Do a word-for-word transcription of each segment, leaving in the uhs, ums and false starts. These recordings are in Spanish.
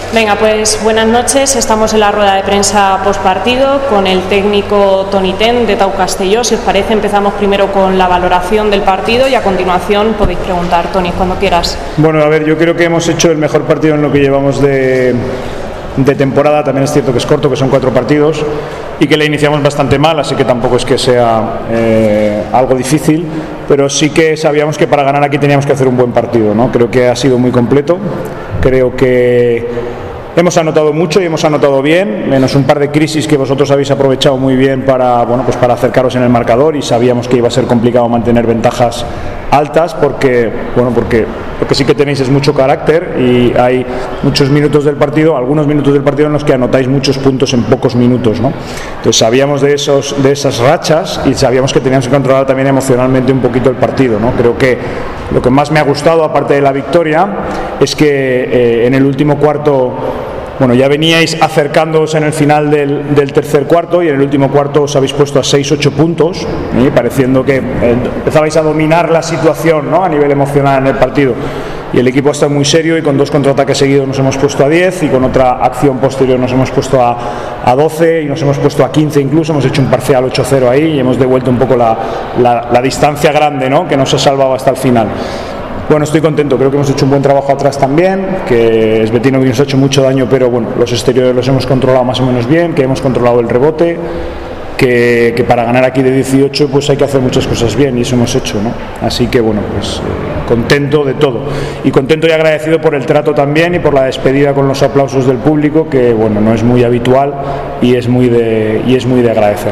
Venga, pues buenas noches. Estamos en la rueda de prensa postpartido con el técnico Toni Ten de Tau Castelló. Si os parece, empezamos primero con la valoración del partido y a continuación podéis preguntar, Toni, cuando quieras. Bueno, a ver, yo creo que hemos hecho el mejor partido en lo que llevamos de, de temporada. También es cierto que es corto, que son cuatro partidos y que le iniciamos bastante mal, así que tampoco es que sea eh, algo difícil, pero sí que sabíamos que para ganar aquí teníamos que hacer un buen partido, ¿no? Creo que ha sido muy completo. Creo que hemos anotado mucho y hemos anotado bien, menos un par de crisis que vosotros habéis aprovechado muy bien para, bueno, pues para acercaros en el marcador, y sabíamos que iba a ser complicado mantener ventajas altas porque, bueno, porque, porque sí que tenéis es mucho carácter y hay muchos minutos del partido, algunos minutos del partido en los que anotáis muchos puntos en pocos minutos, ¿no? Entonces sabíamos de, esos, de esas rachas y sabíamos que teníamos que controlar también emocionalmente un poquito el partido, ¿no? Creo que lo que más me ha gustado, aparte de la victoria, es que eh, en el último cuarto, bueno, ya veníais acercándoos en el final del, del tercer cuarto y en el último cuarto os habéis puesto a seis ocho puntos, ¿eh? Pareciendo que eh, empezabais a dominar la situación, ¿no? A nivel emocional en el partido, y el equipo está muy serio y con dos contraataques seguidos nos hemos puesto a diez y con otra acción posterior nos hemos puesto a, a doce y nos hemos puesto a quince incluso, hemos hecho un parcial ocho cero ahí y hemos devuelto un poco la, la, la distancia grande, ¿no? Que nos ha salvado hasta el final. Bueno, estoy contento, creo que hemos hecho un buen trabajo atrás también, que Esbetino nos ha hecho mucho daño, pero bueno, los exteriores los hemos controlado más o menos bien, que hemos controlado el rebote, que, que para ganar aquí de dieciocho pues hay que hacer muchas cosas bien y eso hemos hecho, ¿no? Así que bueno, pues eh, contento de todo y contento y agradecido por el trato también y por la despedida con los aplausos del público, que bueno, no es muy habitual y es muy de, y es muy de agradecer.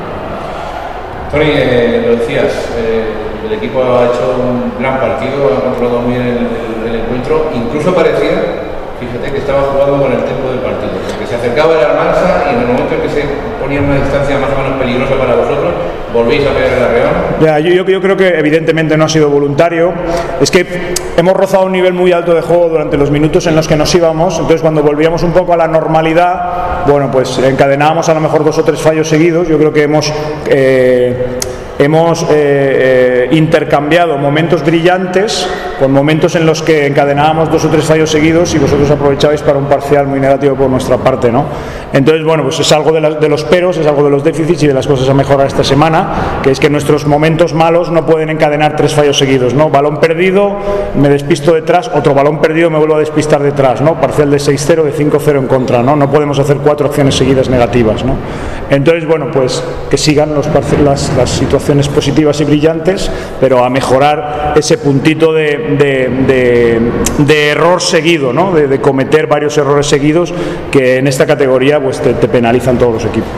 Toni, eh, lo decías, eh, el equipo ha hecho un gran partido, ha controlado muy bien el, el, el encuentro, incluso parecía, fíjate, que estaba jugando con el tempo del partido, porque se acercaba el Almansa y en el momento en que se ponía en una distancia más o menos peligrosa para vosotros, volvéis a pegar el arreón. Ya, yo, yo, yo creo que evidentemente no ha sido voluntario, es que hemos rozado un nivel muy alto de juego durante los minutos en los que nos íbamos, entonces cuando volvíamos un poco a la normalidad, bueno, pues encadenábamos a lo mejor dos o tres fallos seguidos. Yo creo que hemos... Eh, Hemos eh, eh, intercambiado momentos brillantes con momentos en los que encadenábamos dos o tres fallos seguidos y vosotros aprovechabais para un parcial muy negativo por nuestra parte, ¿no? Entonces, bueno, pues es algo de, la, de los peros, es algo de los déficits y de las cosas a mejorar esta semana, que es que nuestros momentos malos no pueden encadenar tres fallos seguidos, ¿no? Balón perdido, me despisto detrás, otro balón perdido, me vuelvo a despistar detrás, ¿no? Parcial de seis cero, de cinco cero en contra, ¿no? No podemos hacer cuatro acciones seguidas negativas, ¿no? Entonces, bueno, pues que sigan los las, las situaciones positivas y brillantes, pero a mejorar ese puntito de, de, de, de error seguido, ¿no? De, de cometer varios errores seguidos que en esta categoría pues te, te penalizan todos los equipos.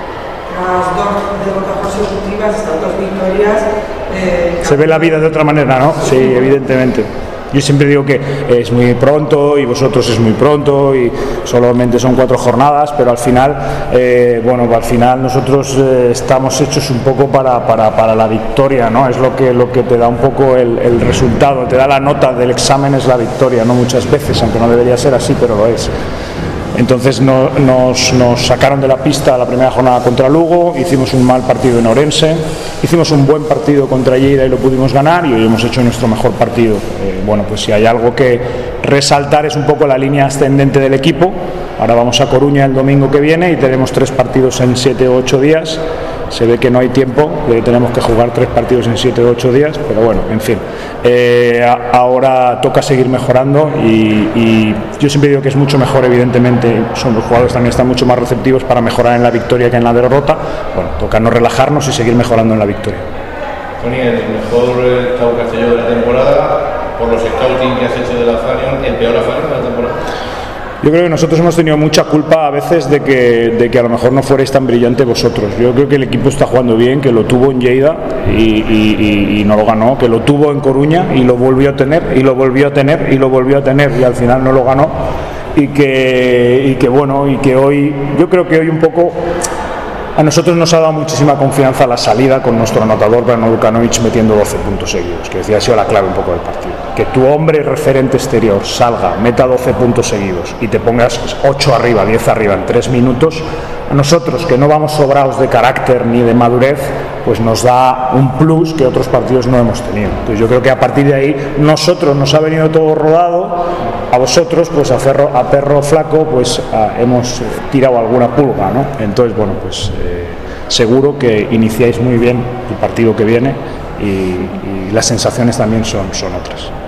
Las dos derrotas consecutivas, estas dos victorias, eh, se ve la vida de otra manera, ¿no? Sí, evidentemente. Yo siempre digo que es muy pronto y vosotros es muy pronto y solamente son cuatro jornadas, pero al final, eh, bueno, al final nosotros eh, estamos hechos un poco para, para, para la victoria, ¿no? Es lo que, lo que te da un poco el, el resultado, te da la nota del examen, es la victoria, ¿no? Muchas veces, aunque no debería ser así, pero lo es. Entonces no, nos, nos sacaron de la pista la primera jornada contra Lugo, hicimos un mal partido en Orense, hicimos un buen partido contra Lleida y lo pudimos ganar, y hoy hemos hecho nuestro mejor partido. Eh, bueno, pues si hay algo que resaltar es un poco la línea ascendente del equipo. Ahora vamos a Coruña el domingo que viene y tenemos tres partidos en siete o ocho días. Se ve que no hay tiempo, eh, tenemos que jugar tres partidos en siete o ocho días, pero bueno, en fin. Eh, a, ahora toca seguir mejorando y, y yo siempre digo que es mucho mejor, evidentemente, son los jugadores también están mucho más receptivos para mejorar en la victoria que en la derrota. Bueno, toca no relajarnos y seguir mejorando en la victoria. Toni, el mejor Tau Castelló de la temporada, por los scouting que has hecho de la Farion, el peor Farion de la temporada. Yo creo que nosotros hemos tenido mucha culpa a veces de que, de que a lo mejor no fuerais tan brillante vosotros. Yo creo que el equipo está jugando bien, que lo tuvo en Lleida y, y, y, y no lo ganó, que lo tuvo en Coruña y lo volvió a tener, y lo volvió a tener, y lo volvió a tener, y al final no lo ganó. Y que, y que bueno, y que hoy, yo creo que hoy un poco a nosotros nos ha dado muchísima confianza la salida con nuestro anotador Brano Lukanovic metiendo doce puntos seguidos, que decía ha sido la clave un poco del partido. Que tu hombre referente exterior salga, meta doce puntos seguidos y te pongas ocho arriba, diez arriba en tres minutos, a nosotros, que no vamos sobrados de carácter ni de madurez, pues nos da un plus que otros partidos no hemos tenido. Entonces yo creo que a partir de ahí nosotros nos ha venido todo rodado, a vosotros pues a, ferro, a perro flaco pues a, hemos tirado alguna pulga, ¿no? Entonces bueno, pues eh, seguro que iniciáis muy bien el partido que viene y, y las sensaciones también son, son otras.